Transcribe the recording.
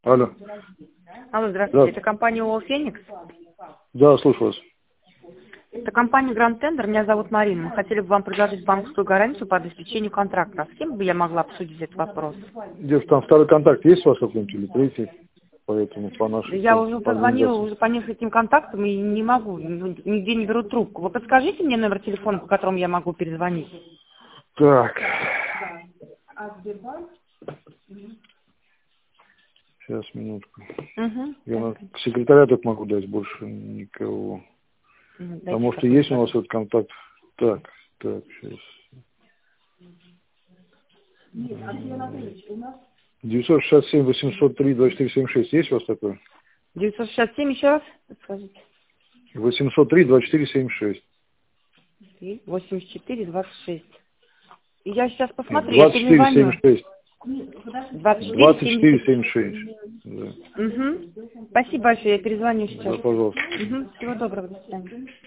Алло. Алло, здравствуйте. Да. Это компания ООО «Феникс». Да, слушаю вас. Это компания Гранд Тендер. Меня зовут Марина. Мы хотели бы вам предложить банковскую гарантию по обеспечению контракта. С кем бы я могла обсудить этот вопрос? Где-то там второй контакт есть у вас какой-нибудь или третий? Поэтому по Да нашей я уже по позвонила организации. уже по нескольким контактам и не могу, нигде не беру трубку. Вы подскажите мне номер телефона, по которому я могу перезвонить? Так. Сейчас, минутку. Угу. Я на секретаря только могу дать, больше никого. А может и есть у нас этот контакт? Так, сейчас. 967-803-2476. Есть у вас такое? 967 еще раз? Подскажите. 803-2476. 84-26. Я сейчас Нет, посмотрю, я перезвоню. 24-76. 24-76. 24-76. Да. Угу. Спасибо большое, я перезвоню сейчас. Да, пожалуйста. Угу. Всего доброго, до свидания.